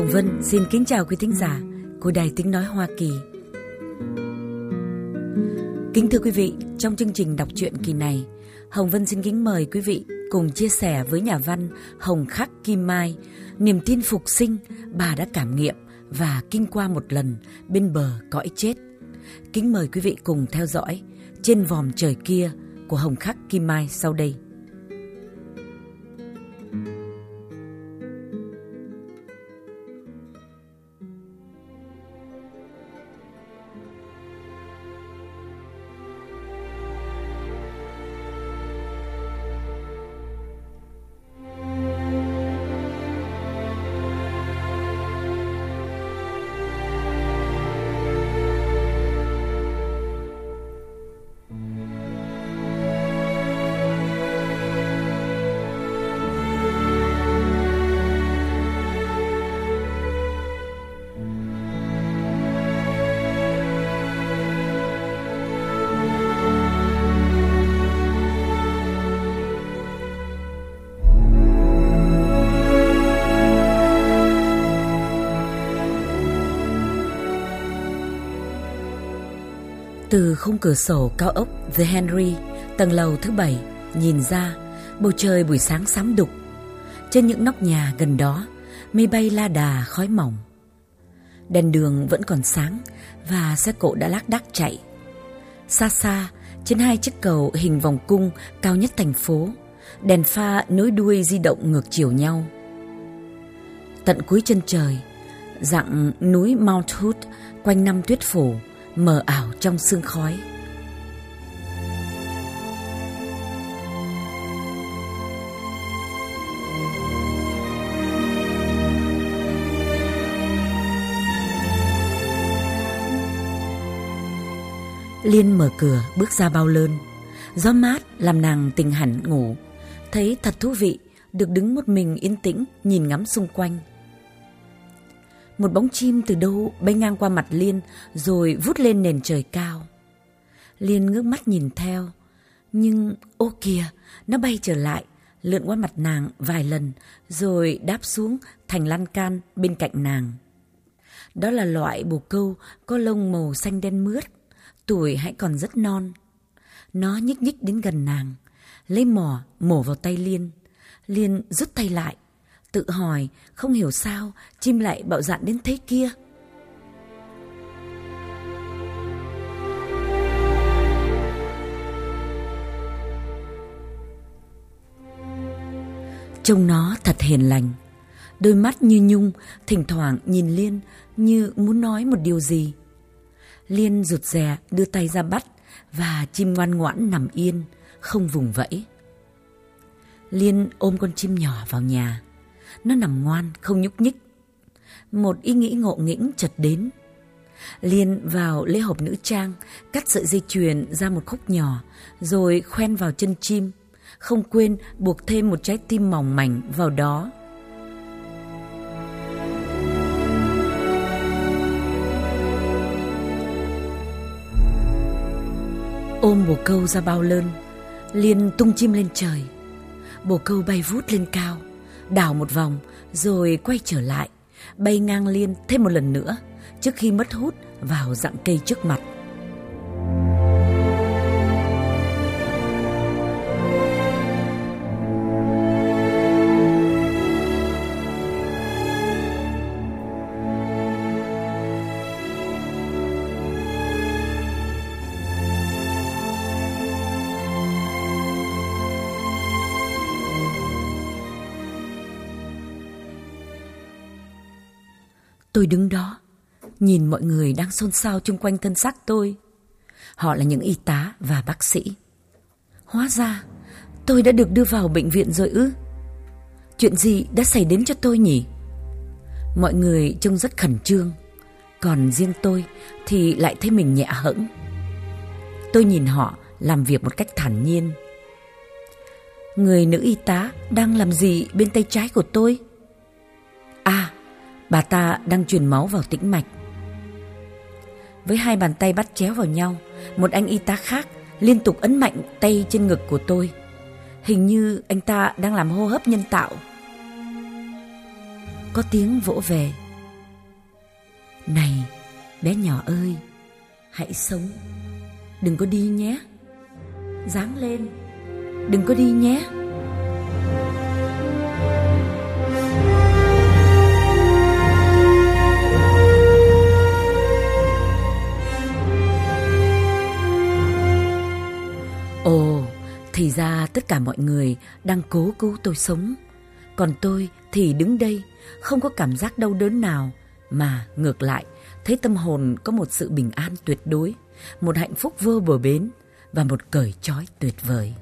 Hồng Vân xin kính chào quý thính giả của Đài Tiếng Nói Hoa Kỳ. Kính thưa quý vị, trong chương trình đọc truyện kỳ này, Hồng Vân xin kính mời quý vị cùng chia sẻ với nhà văn Hồng Khắc Kim Mai niềm tin phục sinh bà đã cảm nghiệm và kinh qua một lần bên bờ cõi chết. Kính mời quý vị cùng theo dõi Trên vòm trời kia của Hồng Khắc Kim Mai sau đây. Từ khung cửa sổ cao ốc The Henry, tầng lầu thứ 7, nhìn ra, bầu trời buổi sáng xám đục. Trên những nóc nhà gần đó, mây bay la đà khói mỏng. Đèn đường vẫn còn sáng và xe cộ đã lác đác chạy. Xa xa, trên hai chiếc cầu hình vòng cung cao nhất thành phố, đèn pha nối đuôi di động ngược chiều nhau. Tận cuối chân trời, dặng núi Mount Hood quanh năm tuyết phủ, mờ ảo trong sương khói. Liên mở cửa bước ra bao lơn. Gió mát làm nàng tỉnh hẳn ngủ. Thấy thật thú vị được đứng một mình yên tĩnh nhìn ngắm xung quanh. Một bóng chim từ đâu bay ngang qua mặt Liên rồi vút lên nền trời cao. Liên ngước mắt nhìn theo, nhưng ô kìa, nó bay trở lại, lượn qua mặt nàng vài lần rồi đáp xuống thành lan can bên cạnh nàng. Đó là loại bồ câu có lông màu xanh đen mướt, tuổi hãy còn rất non. Nó nhích nhích đến gần nàng, lấy mỏ mổ vào tay Liên. Liên rút tay lại, tự hỏi không hiểu sao chim lại bạo dạn đến thế kia. Trông nó thật hiền lành, đôi mắt như nhung thỉnh thoảng nhìn Liên như muốn nói một điều gì. Liên rụt rè đưa tay ra bắt và chim ngoan ngoãn nằm yên, không vùng vẫy. Liên ôm con chim nhỏ vào nhà. Nó nằm ngoan, không nhúc nhích. Một ý nghĩ ngộ nghĩnh chợt đến. Liên vào lấy hộp nữ trang, cắt sợi dây chuyền ra một khúc nhỏ, rồi khoen vào chân chim, không quên buộc thêm một trái tim mỏng mảnh vào đó. Ôm bồ câu ra bao lơn, Liên tung chim lên trời. Bồ câu bay vút lên cao, đảo một vòng rồi quay trở lại, bay ngang Liên thêm một lần nữa trước khi mất hút vào rặng cây trước mặt. Tôi đứng đó, nhìn mọi người đang xôn xao chung quanh thân xác tôi. Họ là những y tá và bác sĩ. Hóa ra, tôi đã được đưa vào bệnh viện rồi ư? Chuyện gì đã xảy đến cho tôi nhỉ? Mọi người trông rất khẩn trương, còn riêng tôi thì lại thấy mình nhẹ hẫng. Tôi nhìn họ làm việc một cách thản nhiên. Người nữ y tá đang làm gì bên tay trái của tôi? À, bà ta đang truyền máu vào tĩnh mạch. Với hai bàn tay bắt chéo vào nhau, một anh y tá khác liên tục ấn mạnh tay trên ngực của tôi. Hình như anh ta đang làm hô hấp nhân tạo. Có tiếng vỗ về. Này, bé nhỏ ơi, hãy sống, đừng có đi nhé. Ráng lên, đừng có đi nhé. Ồ, thì ra tất cả mọi người đang cố cứu tôi sống. Còn tôi thì đứng đây, không có cảm giác đau đớn nào, mà ngược lại, thấy tâm hồn có một sự bình an tuyệt đối, một hạnh phúc vô bờ bến và một cởi trói tuyệt vời.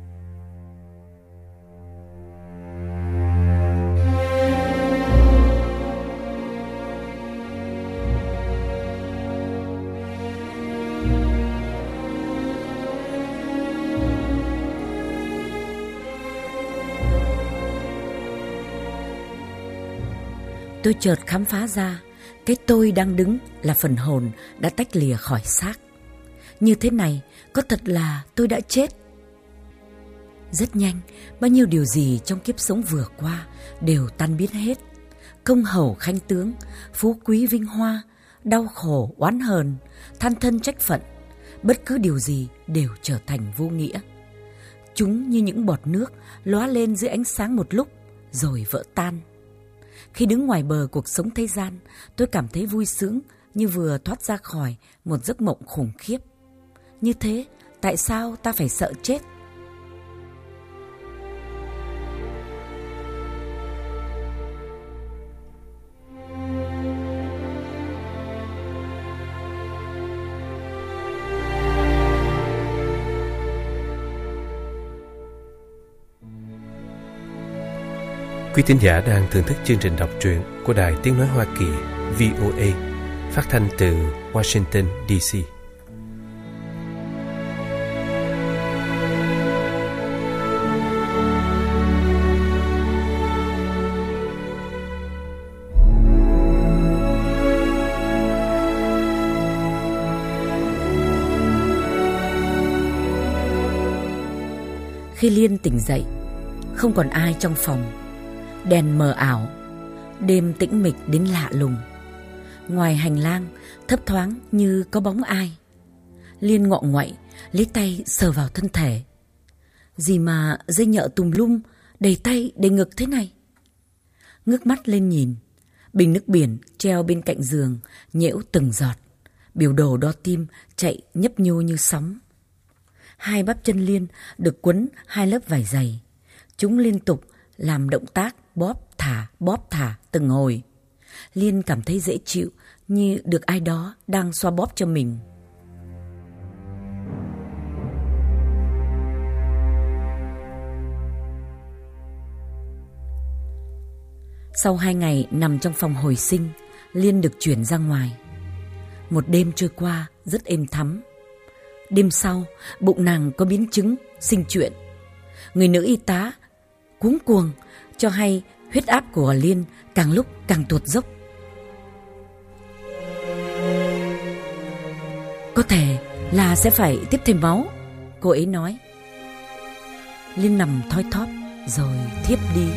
Tôi chợt khám phá ra, cái tôi đang đứng là phần hồn đã tách lìa khỏi xác. Như thế này, có thật là tôi đã chết. Rất nhanh, bao nhiêu điều gì trong kiếp sống vừa qua đều tan biến hết. Công hầu khanh tướng, phú quý vinh hoa, đau khổ oán hờn, than thân trách phận, bất cứ điều gì đều trở thành vô nghĩa. Chúng như những bọt nước lóa lên dưới ánh sáng một lúc rồi vỡ tan. Khi đứng ngoài bờ cuộc sống thế gian, tôi cảm thấy vui sướng như vừa thoát ra khỏi một giấc mộng khủng khiếp. Như thế, tại sao ta phải sợ chết? Quý thính giả đang thưởng thức chương trình đọc truyện của Đài Tiếng Nói Hoa Kỳ VOA, phát thanh từ Washington, D.C. Khi Liên tỉnh dậy, không còn ai trong phòng. Đèn mờ ảo, đêm tĩnh mịch đến lạ lùng. Ngoài hành lang, thấp thoáng như có bóng ai. Liên ngọ nguậy, lấy tay sờ vào thân thể. Gì mà dây nhợ tùm lum, đầy tay đầy ngực thế này? Ngước mắt lên nhìn, bình nước biển treo bên cạnh giường, nhễu từng giọt. Biểu đồ đo tim chạy nhấp nhô như sóng. Hai bắp chân Liên được quấn hai lớp vải dày. Chúng liên tục làm động tác bóp thả từng hồi. Liên cảm thấy dễ chịu, như được ai đó đang xoa bóp cho mình. Sau 2 ngày nằm trong phòng hồi sinh, Liên được chuyển ra ngoài. Một đêm trôi qua rất êm thắm. Đêm sau, bụng nàng có biến chứng sinh chuyện. Người nữ y tá cuống cuồng cho hay huyết áp của Liên càng lúc càng tụt dốc. Có thể là sẽ phải tiếp thêm máu, cô ấy nói. Liên nằm thoi thóp rồi thiếp đi.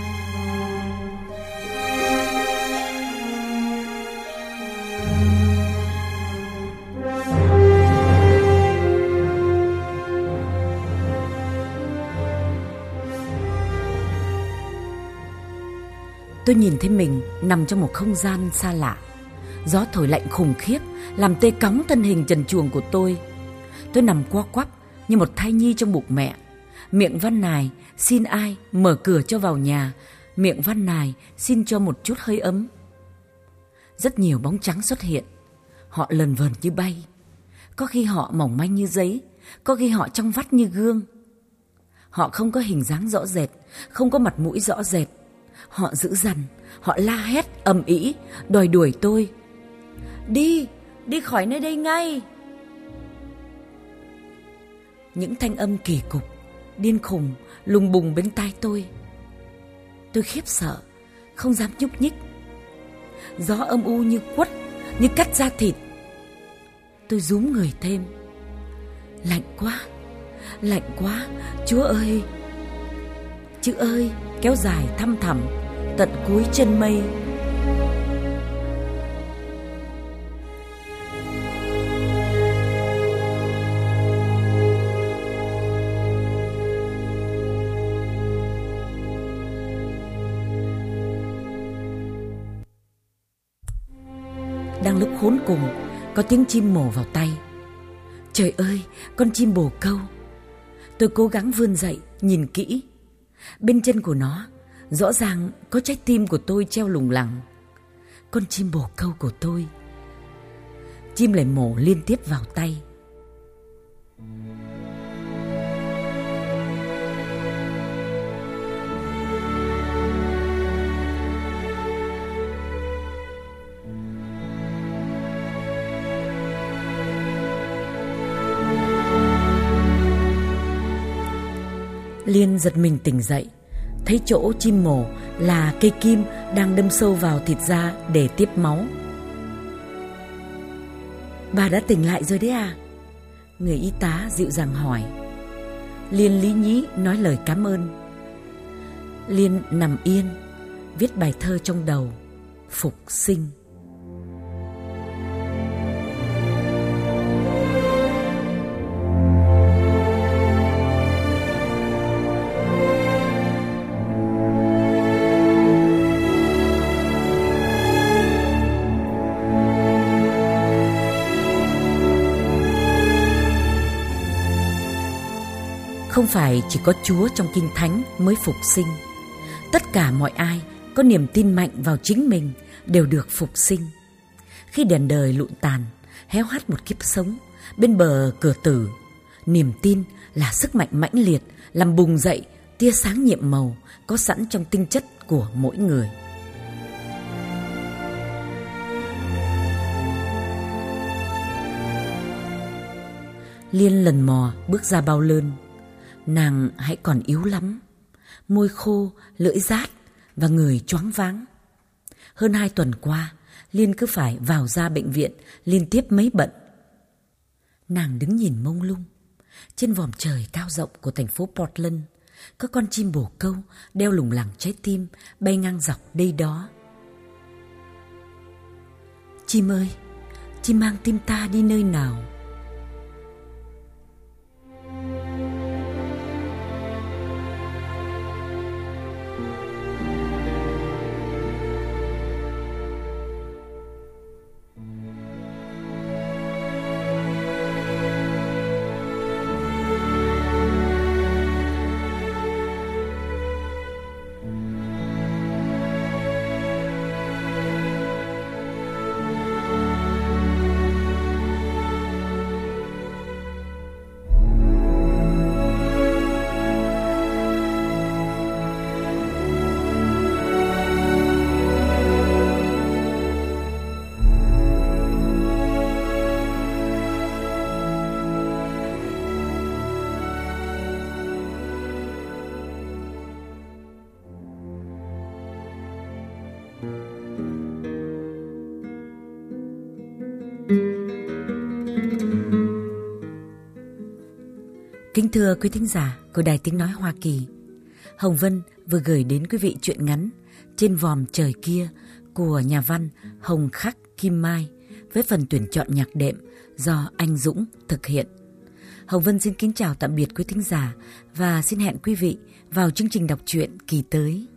Tôi nhìn thấy mình nằm trong một không gian xa lạ. Gió thổi lạnh khủng khiếp làm tê cóng thân hình trần truồng của tôi. Tôi nằm co quắp như một thai nhi trong bụng mẹ. Miệng van nài xin ai mở cửa cho vào nhà. Miệng van nài xin cho một chút hơi ấm. Rất nhiều bóng trắng xuất hiện. Họ lờn vờn như bay. Có khi họ mỏng manh như giấy, có khi họ trong vắt như gương. Họ không có hình dáng rõ rệt, không có mặt mũi rõ rệt. Họ dữ dằn, họ la hét ầm ĩ, đòi đuổi tôi. Đi, đi khỏi nơi đây ngay. Những thanh âm kỳ cục, điên khùng, lùng bùng bên tai tôi. Tôi khiếp sợ, không dám nhúc nhích. Gió âm u như quất, như cắt da thịt. Tôi rúm người thêm. Lạnh quá, Chúa ơi. Chữ ơi kéo dài thăm thẳm tận cuối chân mây. đang lúc khốn cùng, có tiếng chim mổ vào tay. Trời ơi, con chim bồ câu! Tôi cố gắng vươn dậy, nhìn kỹ. Bên chân của nó, rõ ràng có trái tim của tôi treo lủng lẳng. Con chim bồ câu của tôi. Chim lại mổ liên tiếp vào tay. Liên giật mình tỉnh dậy, thấy chỗ chim mổ là cây kim đang đâm sâu vào thịt da để tiếp máu. Bà đã tỉnh lại rồi đấy à? Người y tá dịu dàng hỏi. Liên lý nhí nói lời cảm ơn. Liên nằm yên, viết bài thơ trong đầu, phục sinh. Không phải chỉ có Chúa trong Kinh Thánh mới phục sinh. Tất cả mọi ai có niềm tin mạnh vào chính mình đều được phục sinh. Khi đèn đời lụi tàn, héo hắt một kiếp sống bên bờ cửa tử, niềm tin là sức mạnh mãnh liệt làm bùng dậy tia sáng nhiệm màu có sẵn trong tinh chất của mỗi người. Liên lần mò bước ra bao lơn. Nàng hãy còn yếu lắm, môi khô, lưỡi rát và người choáng váng. Hơn 2 tuần qua, Liên cứ phải vào ra bệnh viện liên tiếp mấy bận. Nàng đứng nhìn mông lung. Trên vòm trời cao rộng của thành phố Portland, có con chim bồ câu đeo lủng lẳng trái tim bay ngang dọc đây đó. Chim ơi, chim mang tim ta đi nơi nào? Kính thưa quý thính giả của Đài Tiếng Nói Hoa Kỳ, Hồng Vân vừa gửi đến quý vị truyện ngắn Trên vòm trời kia của nhà văn Hồng Khắc Kim Mai với phần tuyển chọn nhạc đệm do anh Dũng thực hiện. Hồng Vân xin kính chào tạm biệt quý thính giả và xin hẹn quý vị vào chương trình đọc truyện kỳ tới.